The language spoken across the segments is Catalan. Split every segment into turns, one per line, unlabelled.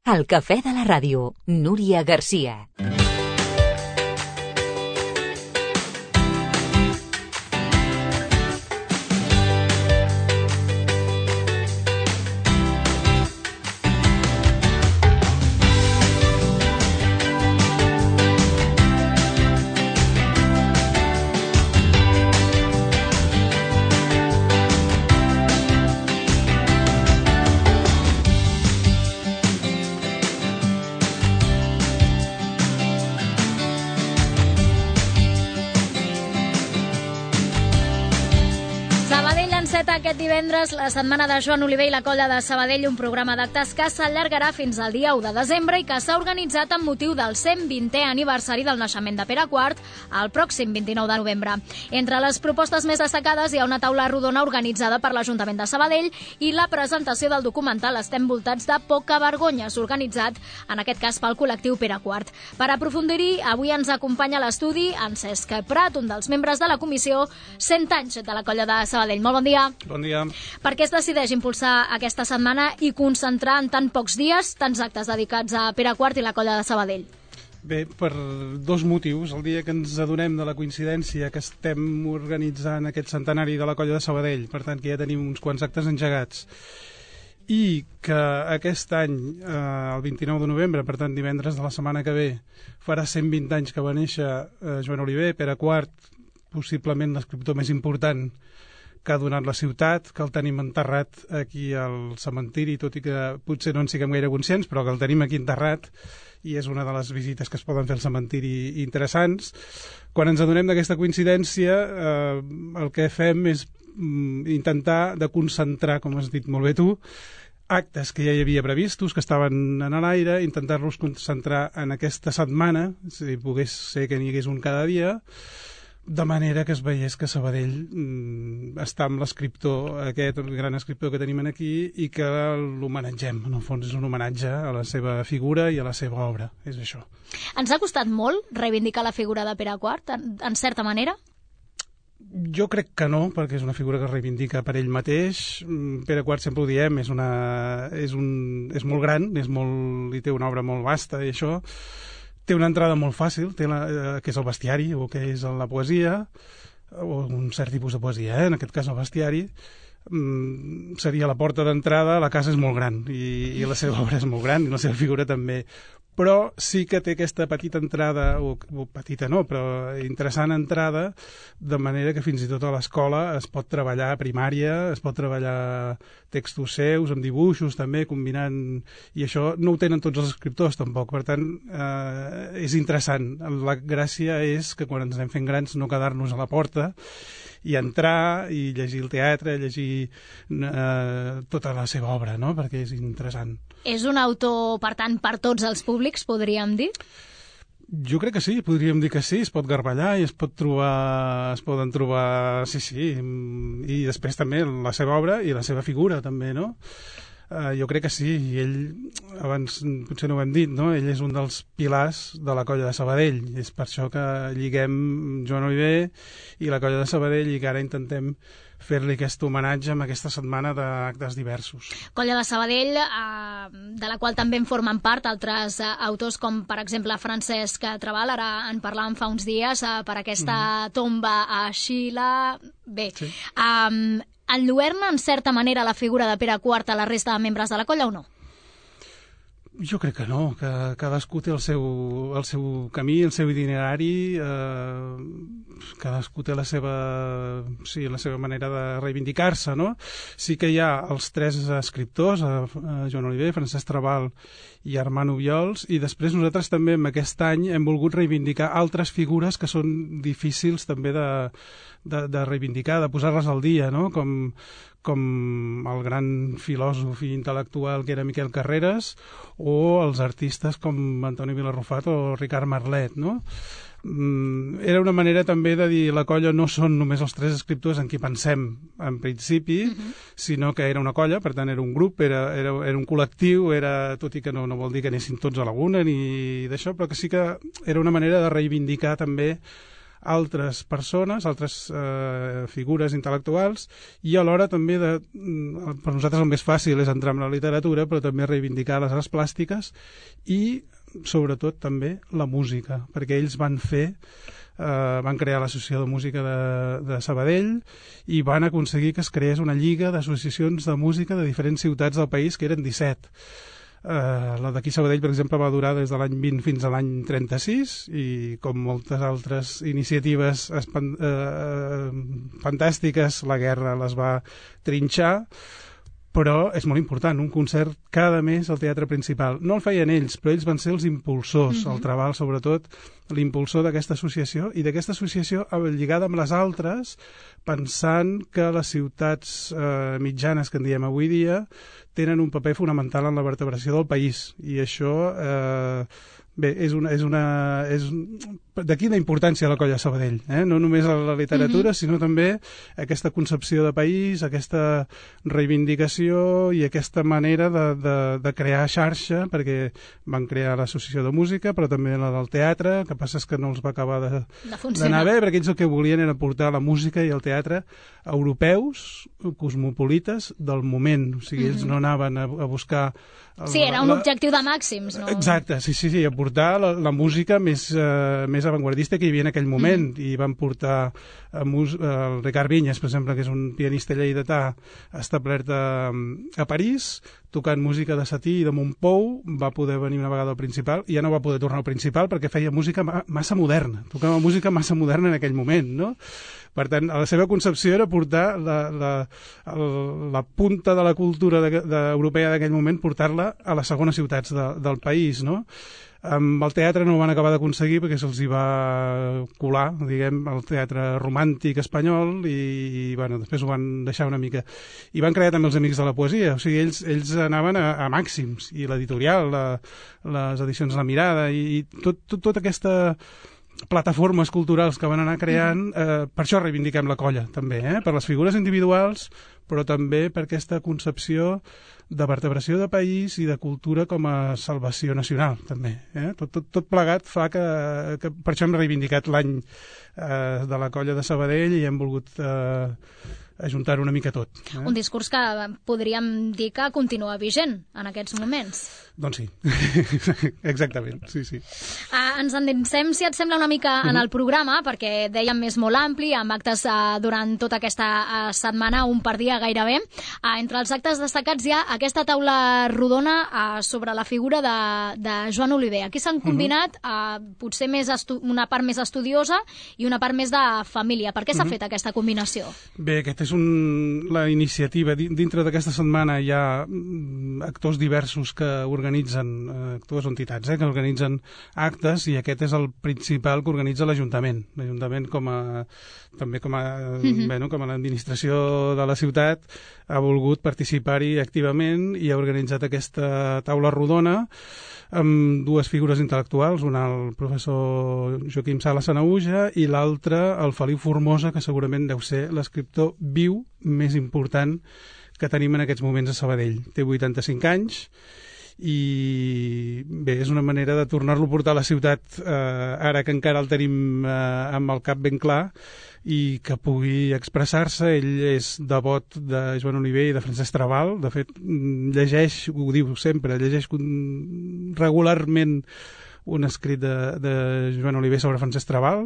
El cafè de la ràdio, Núria Garcia.
Aquest divendres, la setmana de Joan Oliver i la Colla de Sabadell, un programa d'actes que s'allargarà fins al dia 1 de desembre i que s'ha organitzat amb motiu del 120è aniversari del naixement de Pere IV el pròxim 29 de novembre. Entre les propostes més destacades hi ha una taula rodona organitzada per l'Ajuntament de Sabadell i la presentació del documental Estem voltats de poca vergonya, organitzat, en aquest cas, pel col·lectiu Pere IV. Per aprofundir-hi, avui ens acompanya a l'estudi en Cesc Prat, un dels membres de la comissió 100 anys de la Colla de Sabadell. Molt bon dia.
Bon dia.
Per què es decideix impulsar aquesta setmana i concentrar en tan pocs dies tants actes dedicats a Pere IV i la Colla de Sabadell?
Bé, per dos motius. El dia que ens adonem de la coincidència que estem organitzant aquest centenari de la Colla de Sabadell, per tant que ja tenim uns quants actes engegats, i que aquest any, el 29 de novembre, per tant divendres de la setmana que ve, farà 120 anys que va néixer Joan Oliver, Pere IV, possiblement l'escriptor més important que ha donat la ciutat, que el tenim enterrat aquí al cementiri, tot i que potser no en siguem gaire conscients, però que el tenim aquí enterrat, i és una de les visites que es poden fer al cementiri interessants. Quan ens adonem d'aquesta coincidència, el que fem és intentar de concentrar, com has dit molt bé tu, actes que ja hi havia previstos, que estaven en l'aire, intentar-los concentrar en aquesta setmana, si pogués ser que n'hi hagués un cada dia, de manera que es veiés que Sabadell està amb l'escriptor, aquest gran escriptor que tenim aquí, i que l'homenatgem. En el fons és un homenatge a la seva figura i a la seva obra, és això.
Ens ha costat molt reivindicar la figura de Pere IV, en certa manera?
Jo crec que no, perquè és una figura que es reivindica per ell mateix. Pere IV, sempre ho diem, és molt gran, li té una obra molt vasta, i això té una entrada molt fàcil, que és el bestiari, o que és la poesia, o un cert tipus de poesia, en aquest cas el bestiari. Seria la porta d'entrada. La casa és molt gran, i la seva obra és molt gran, i la seva figura també. Però sí que té aquesta petita entrada, o petita no, però interessant entrada, de manera que fins i tot a l'escola es pot treballar a primària, es pot treballar textos seus, amb dibuixos també, combinant, i això no ho tenen tots els escriptors tampoc, per tant és interessant. La gràcia és que quan ens anem fent grans no quedar-nos a la porta, i entrar i llegir el teatre, llegir tota la seva obra, no? Perquè és interessant.
És un autor, per tant, per tots els públics, podríem dir?
Jo crec que sí, podríem dir que sí. Es pot garballar i es poden trobar, sí, i després també la seva obra i la seva figura també, no? Jo crec que sí, i ell, abans potser no ho hem dit, no? Ell és un dels pilars de la Colla de Sabadell, i és per això que lliguem Joan Oliver i la Colla de Sabadell, i que ara intentem fer-li aquest homenatge amb aquesta setmana d'actes diversos.
Colla de Sabadell, de la qual també en formen part altres autors, com per exemple Francesc Trabal, ara en parlàvem fa uns dies, per aquesta tomba a Xile. Bé, sí. Enlluerna en certa manera la figura de Pere IV a la resta de membres de la colla o no?
Jo crec que no, que cadascú té el seu camí, el seu itinerari, cadascú té la seva manera de reivindicar-se, no? Sí que hi ha els tres escriptors, Joan Oliver, Francesc Trabal i Armand Obiols, i després nosaltres també en aquest any hem volgut reivindicar altres figures que són difícils també de reivindicar, de posar-les al dia, no? Com el gran filòsof i intel·lectual que era Miquel Carreras, o els artistes com Antoni Vilarrufat o Ricard Marlet, no? Era una manera també de dir la colla no són només els tres escriptors en qui pensem en principi, sinó que era una colla, per tant era un grup, era un col·lectiu, tot i que no vol dir que anessin tots a la una ni d'això, però que sí que era una manera de reivindicar també altres persones, altres figures intel·lectuals, i alhora també, per nosaltres el més fàcil és entrar en la literatura, però també reivindicar les arts plàstiques i, sobretot, també la música, perquè ells van crear l'Associació de Música de Sabadell i van aconseguir que es creés una lliga d'associacions de música de diferents ciutats del país, que eren 17. La d'aquí Sabadell, per exemple, va durar des de l'any 20 fins a l'any 36 i, com moltes altres iniciatives fantàstiques, la guerra les va trinxar, però és molt important, un concert cada mes al Teatre Principal. No el feien ells, però ells van ser els impulsors, el Trabal sobretot, l'impulsor d'aquesta associació, i d'aquesta associació lligada amb les altres, pensant que les ciutats mitjanes que en diem avui dia tenen un paper fonamental en la vertebració del país, i això bé, d'aquí la importància de la Colla de Sabadell, no només a la literatura, sinó també aquesta concepció de país, aquesta reivindicació i aquesta manera de crear xarxa, perquè van crear l'Associació de Música, però també la del teatre, que passa és que no els va acabar d'anar bé, perquè ells el que volien era portar la música i el teatre europeus, cosmopolites del moment, o sigui, ells no anaven a buscar...
Sí, era un objectiu de màxims, no?
Exacte, sí, a portar la música més avantguardista que hi havia en aquell moment, i van portar el Ricard Vinyes, per exemple, que és un pianista lleidatà establert a París, tocant música de Satí i de Montpou, va poder venir una vegada al Principal, i ja no va poder tornar al Principal perquè feia música massa moderna, tocava música massa moderna en aquell moment, no? Per tant, la seva concepció era portar la punta de la cultura europea d'aquell moment, portar-la a les segones ciutats del país, no? Amb el teatre no ho van acabar d'aconseguir perquè se'ls hi va colar, diguem, el teatre romàntic espanyol i bueno, després ho van deixar una mica. I van crear també els Amics de la Poesia, o sigui, ells anaven a màxims, i l'editorial, les edicions La Mirada i tota aquesta plataformes culturals que van anar creant, per això reivindiquem la colla també, per les figures individuals, però també per aquesta concepció de vertebració de país i de cultura com a salvació nacional, també. Tot plegat fa que per això hem reivindicat l'any de la Colla de Sabadell i hem volgut ajuntar una mica tot.
Un discurs que podríem dir que continua vigent en aquests moments.
Doncs sí, exactament, sí.
Ens endinsem, si et sembla, una mica en el programa, perquè dèiem és molt ampli, amb actes durant tota aquesta setmana, un per dia gairebé. Entre els actes destacats hi ha aquesta taula rodona sobre la figura de Joan Oliver. Aquí s'han combinat potser una part més estudiosa i una part més de família. Per què s'ha fet aquesta combinació?
Bé, aquesta és la iniciativa. Dintre d'aquesta setmana hi ha actors diversos que organitzen, actors o entitats, que organitzen actes, i aquest és el principal que organitza l'Ajuntament. L'Ajuntament també com a l'administració de la ciutat ha volgut participar-hi activament i ha organitzat aquesta taula rodona amb dues figures intel·lectuals, una el professor Joaquim Sala Sanaüja i l'altra el Feliu Formosa, que segurament deu ser l'escriptor viu més important que tenim en aquests moments a Sabadell. Té 85 anys i bé, és una manera de tornar-lo a portar a la ciutat ara que encara el tenim amb el cap ben clar i que pugui expressar-se. Ell és devot de Joan Oliver i de Francesc Trabal. De fet, llegeix, ho diu sempre, llegeix regularment un escrit de Joan Oliver sobre Francesc Trabal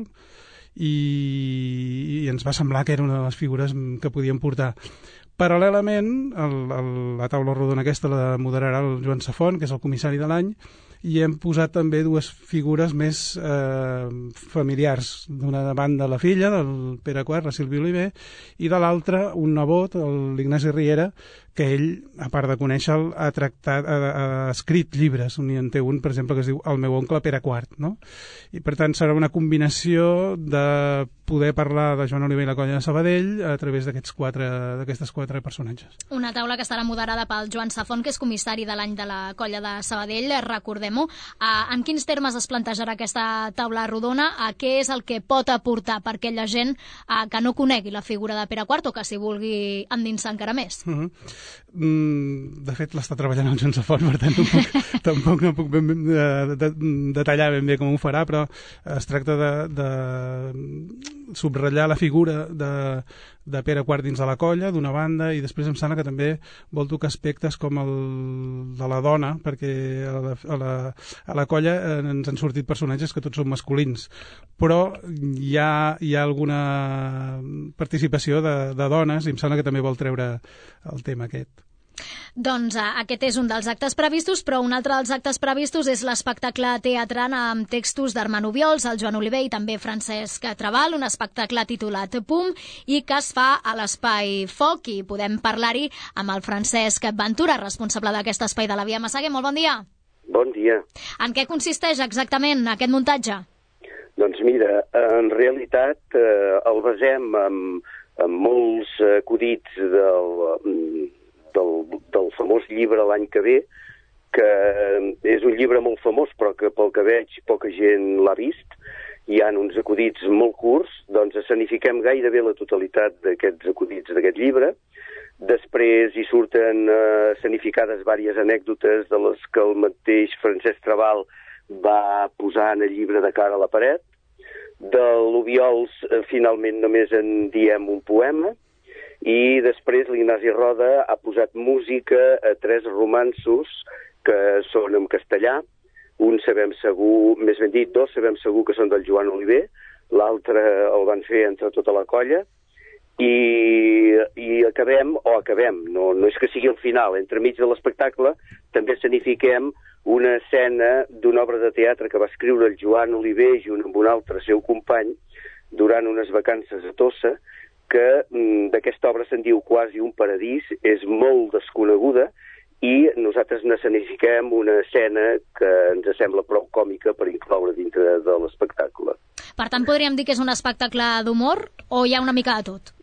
i ens va semblar que era una de les figures que podíem portar. Paral·lelament, la taula rodona aquesta la moderarà el Joan Safont, que és el comissari de l'any, i hem posat també dues figures més familiars. D'una banda la filla, del Pere IV, la Sílvia Oliver, i de l'altra un nebot, l'Ignasi Riera, que ell, a part de conèixer-lo, ha escrit llibres. En té un, per exemple, que es diu El meu oncle Pere IV, no? I per tant serà una combinació de poder parlar de Joan Oliver i la Colla de Sabadell a través d'aquestes quatre personatges.
Una taula que estarà moderada pel Joan Safont, que és comissari de l'any de la Colla de Sabadell. Recordem expliquem-ho. En quins termes es plantejarà aquesta taula rodona? Què és el que pot aportar per aquella gent que no conegui la figura de Pere IV o que s'hi vulgui endinsar encara més?
De fet, l'està treballant el Joan Safont, per tant tampoc no puc detallar ben bé com ho farà, però es tracta de subratllar la figura de Pere IV dins de la colla, d'una banda, i després em sembla que també vol tocar aspectes com el de la dona, perquè a la colla ens han sortit personatges que tots són masculins, però hi ha alguna participació de dones, i em sembla que també vol treure el tema aquest.
Doncs aquest és un dels actes previstos, però un altre dels actes previstos és l'espectacle teatral amb textos d'Armand Obiols, el Joan Oliver i també Francesc Trabal, un espectacle titulat PUM, i que es fa a l'Espai Foc, i podem parlar-hi amb el Francesc Ventura, responsable d'aquest espai de la Via Massaguer. Molt bon dia.
Bon dia.
En què consisteix exactament aquest muntatge?
Doncs mira, en realitat el basem amb molts acudits del famós llibre L'any que ve, que és un llibre molt famós, però que pel que veig poca gent l'ha vist. Hi ha uns acudits molt curts, doncs escenifiquem gairebé la totalitat d'aquests acudits d'aquest llibre. Després hi surten escenificades diverses anècdotes de les que el mateix Francesc Trabal va posar en el llibre de cara a la paret. De l'Obiols finalment només en diem un poema, i després l'Ignasi Roda ha posat música a 3 romanços que són en castellà. Un sabem segur, més ben dit, 2 sabem segur que són del Joan Oliver, l'altre el van fer entre tota la colla, i acabem, no és que sigui el final, entremig de l'espectacle també escenifiquem una escena d'una obra de teatre que va escriure el Joan Oliver junt amb un altre seu company durant unes vacances a Tossa, que d'aquesta obra se'n diu Quasi un paradís, és molt desconeguda, i nosaltres n'escenifiquem una escena que ens sembla prou còmica per incloure dintre de l'espectacle.
Per tant, podríem dir que és un espectacle d'humor o hi ha una mica de tot?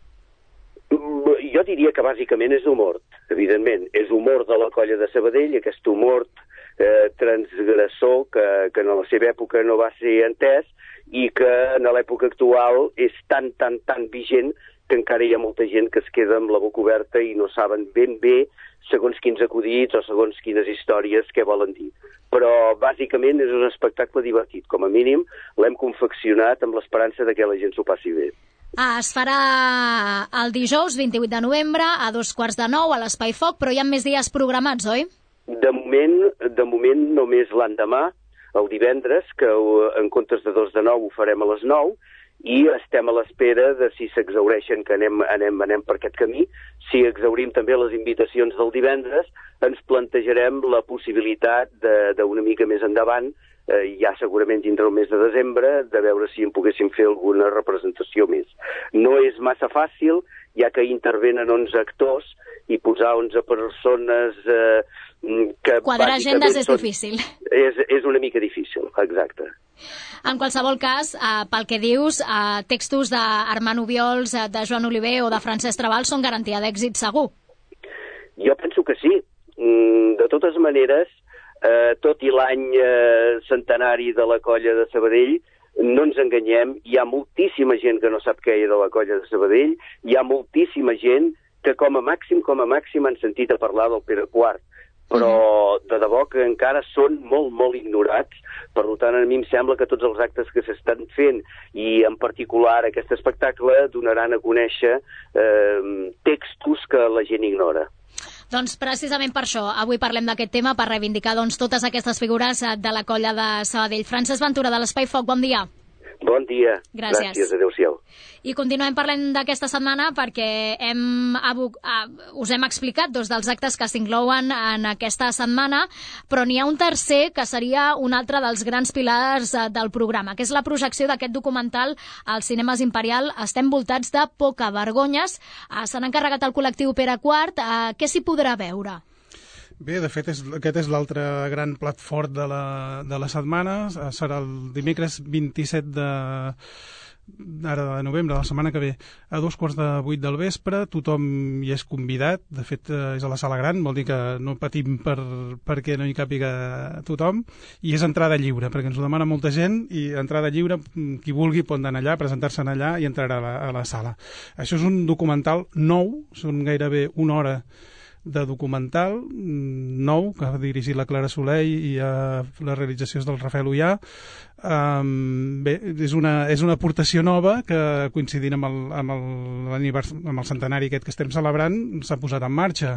Jo diria que bàsicament és humor, evidentment. És humor de la colla de Sabadell, aquest humor transgressor que en la seva època no va ser entès i que en l'època actual és tan vigent que encara hi ha molta gent que es queda amb la boca oberta i no saben ben bé segons quins acudits o segons quines històries què volen dir. Però bàsicament és un espectacle divertit, com a mínim l'hem confeccionat amb l'esperança de que la gent s'ho passi bé.
Es farà el dijous 28 de novembre a 8:45 a l'Espai Foc, però hi ha més dies programats, oi?
De moment només l'endemà, el divendres, que en comptes de 2 de 9 ho farem a les 9, i estem a l'espera de si s'exhaureixen, que anem per aquest camí. Si exhaurim també les invitacions del divendres, ens plantejarem la possibilitat d'una mica més endavant, ja segurament dintre el mes de desembre, de veure si en poguéssim fer alguna representació més. No és massa fàcil, ja que intervenen 11 actors i posar 11 persones que...
Quadrar agendes és difícil.
És una mica difícil, exacte.
En qualsevol cas, pel que dius, textos d'Armand Obiols, de Joan Oliver o de Francesc Trabal són garantia d'èxit segur.
Jo penso que sí. De totes maneres, tot i l'any centenari de la colla de Sabadell, no ens enganyem, hi ha moltíssima gent que no sap què hi ha de la colla de Sabadell, hi ha moltíssima gent que com a màxim han sentit a parlar del Pere IV, però de debò que encara són molt ignorats. Per tant, a mi em sembla que tots els actes que s'estan fent, i en particular aquest espectacle, donaran a conèixer textos que la gent ignora.
Doncs precisament per això, avui parlem d'aquest tema, per reivindicar totes aquestes figures de la colla de Sabadell. Francesc Ventura, de l'Espai Foc, bon dia.
Bon dia.
Gràcies,
adéu-siau.
I continuem parlant d'aquesta setmana perquè us hem explicat 2 dels actes que s'inclouen en aquesta setmana, però n'hi ha un tercer que seria un altre dels grans pilars del programa, que és la projecció d'aquest documental als Cinemes Imperial. Estem voltats de pocavergonyes. Se n'ha encarregat el col·lectiu Pere IV. Què s'hi podrà veure?
Bé, de fet, aquest és l'altre gran plat fort de la setmana. Serà el dimecres 27 ara de novembre, la setmana que ve, a 7:45 del vespre. Tothom hi és convidat, de fet és a la sala gran, vol dir que no patim perquè no hi càpiga tothom, i és entrada lliure, perquè ens ho demana molta gent, i entrada lliure, qui vulgui pot anar allà, presentar-se allà i entrar a la sala. Això és un documental nou, són gairebé una hora de documental nou, que ha dirigit la Clara Soler i la realització és del Rafael Ullà. Bé, és una aportació nova que, coincidint amb el centenari aquest que estem celebrant, s'ha posat en marxa.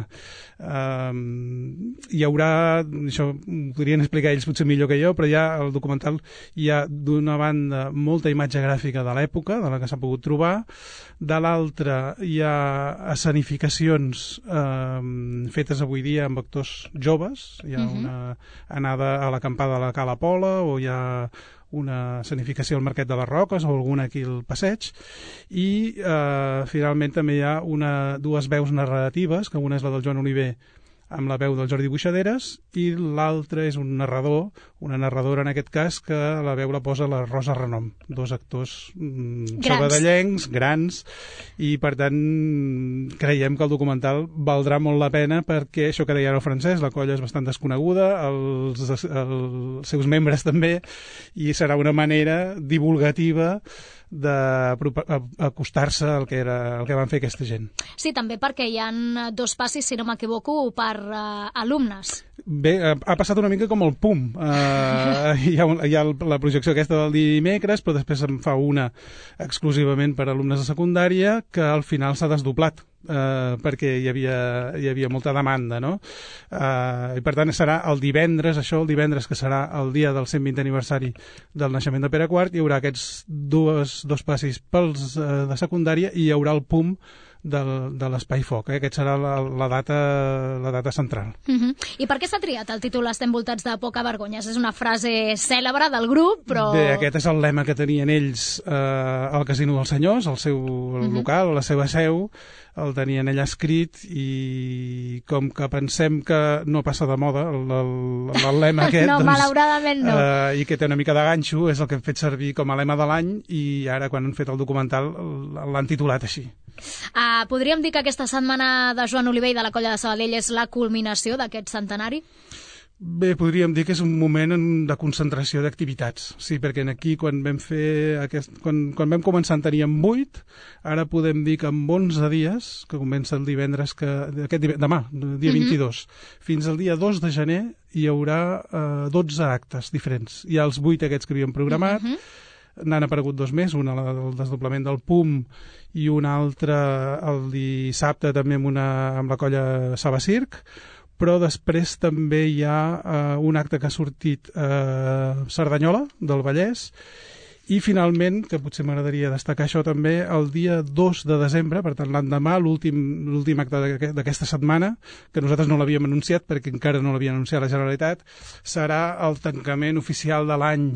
Hi haurà, això ho podrien explicar ells potser millor que jo, però al documental hi ha d'una banda molta imatge gràfica de l'època, de la que s'ha pogut trobar, de l'altra hi ha escenificacions fetes avui dia amb actors joves, hi ha una anada a l'acampada de la Cala Pola, o hi ha una escenificació al Mercat de les Roques o alguna aquí al passeig, i finalment també hi ha dues veus narratives, que una és la del Joan Oliver amb la veu del Jordi Buixaderes, i l'altra és un narrador, una narradora en aquest cas, que la veu la posa la Rosa Renom, dos actors sabadellencs, grans, i per tant creiem que el documental valdrà molt la pena, perquè això que deia el Francesc, la colla és bastant desconeguda, els seus membres també, i serà una manera divulgativa d'acostar-se al que van fer aquesta gent.
Sí, també perquè hi ha 2 passis, si no m'equivoco, per alumnes.
Bé, ha passat una mica com el PUM. Hi ha la projecció aquesta del dimecres, però després en fa una exclusivament per alumnes de secundària, que al final s'ha desdoblat, perquè hi havia molta demanda, no? I per tant serà el divendres, que serà el dia del 120 aniversari del naixement de Pere IV, hi haurà aquests dos passis pels de secundària, i hi haurà el PUM de l'Espai Foc. Aquest serà la data central.
I per què s'ha triat el títol Estem voltats de poca vergonya? És una frase cèlebre del grup, però...
Bé, aquest és el lema que tenien ells al Casino dels Senyors, el seu local, la seva seu, el tenien allà escrit, i com que pensem que no passa de moda el lema aquest,
no, malauradament no.
I que té una mica de ganxo, és el que hem fet servir com a lema de l'any, i ara quan han fet el documental l'han titulat així.
Podríem dir que aquesta setmana de Joan Oliver i de la Colla de Sabadell és la culminació d'aquest centenari?
Bé, podríem dir que és un moment de concentració d'activitats. Sí, perquè aquí quan vam quan vam començar en teníem 8, ara podem dir que en 11 dies, que comença el divendres, demà, dia 22, fins al dia 2 de gener hi haurà 12 actes diferents. Hi ha els 8 aquests que havíem programat, n'han aparegut 2 més, una el desdoblament del PUM i una altra el dissabte també amb la colla Saba Circ, però després també hi ha un acte que ha sortit a Cerdanyola, del Vallès, i finalment, que potser m'agradaria destacar això també, el dia 2 de desembre, per tant l'endemà, l'últim acte d'aquesta setmana, que nosaltres no l'havíem anunciat perquè encara no l'havia anunciat la Generalitat, serà el tancament oficial de l'any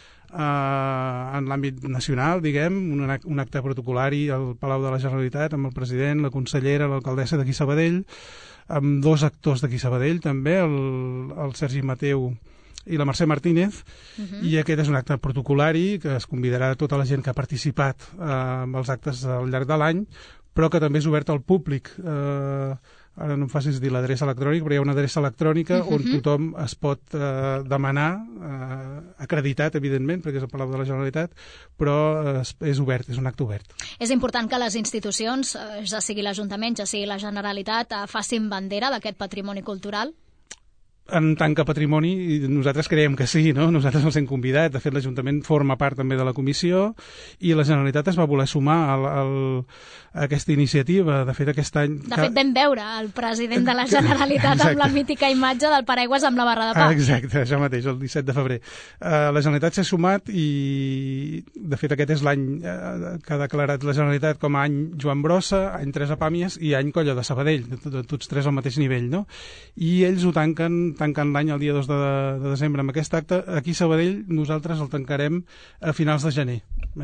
en l'àmbit nacional, diguem, un acte protocolari al Palau de la Generalitat amb el president, la consellera, l'alcaldessa d'aquí Sabadell, amb 2 actors d'aquí Sabadell també, el Sergi Mateu i la Mercè Martínez, i aquest és un acte protocolari que es convidarà a tota la gent que ha participat amb els actes al llarg de l'any, però que també és obert al públic. Ara no em facis dir l'adreça electrònica, però hi ha una adreça electrònica on tothom es pot demanar, acreditat, evidentment, perquè és el Palau de la Generalitat, però és obert, és un acte obert.
És important que les institucions, ja sigui l'Ajuntament, ja sigui la Generalitat, facin bandera d'aquest patrimoni cultural?
En tant que patrimoni, nosaltres creiem que sí, no? Nosaltres els hem convidat. De fet, l'Ajuntament forma part també de la comissió i la Generalitat es va voler sumar a aquesta iniciativa. De fet, aquest any...
De fet, vam veure el president de la Generalitat amb la mítica imatge del paraigües amb la barra de pa.
Exacte, això mateix, el 17 de febrer. La Generalitat s'ha sumat i, de fet, aquest és l'any que ha declarat la Generalitat com a any Joan Brossa, any Teresa Pàmies i any Colla de Sabadell, tots 3 al mateix nivell, no? I ells ho tanquen l'any el dia 2 de desembre amb aquest acte. Aquí a Sabadell nosaltres el tancarem a finals de gener.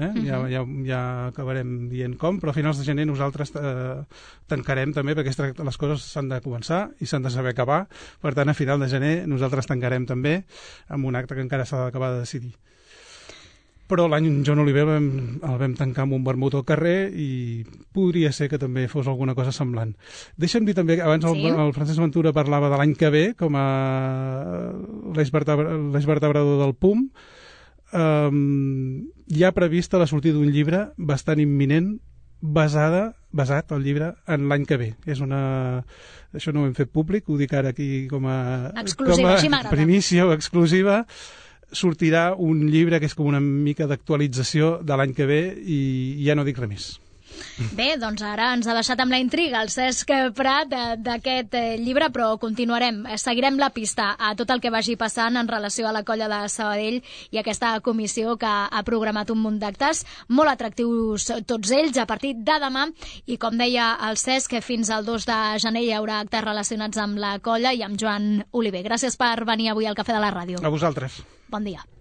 Ja acabarem dient com, però a finals de gener nosaltres tancarem també, perquè les coses s'han de començar i s'han de saber acabar. Per tant, a final de gener nosaltres tancarem també amb un acte que encara s'ha d'acabar de decidir. però l'any Joan Oliver el vam tancar amb un vermut al carrer i podria ser que també fos alguna cosa semblant. Deixa'm dir també que abans el Francesc Ventura parlava de l'any que ve com a l'eix vertebrador del PUM. Hi ha prevista la sortida d'un llibre bastant imminent basat el llibre en l'any que ve. Això no ho hem fet públic, ho dic ara aquí com a primícia o exclusiva. Sortirà un llibre que és com una mica d'actualització de l'any que ve i ja no dic res més.
Bé, doncs ara ens ha deixat amb la intriga el Cesc Prat d'aquest llibre, però continuarem, seguirem la pista a tot el que vagi passant en relació a la colla de Sabadell i aquesta comissió que ha programat un munt d'actes molt atractius tots ells a partir de demà i com deia el Cesc, fins al 2 de gener hi haurà actes relacionats amb la colla i amb Joan Oliver. Gràcies per venir avui al Cafè de la Ràdio.
A vosaltres.
Bon dia.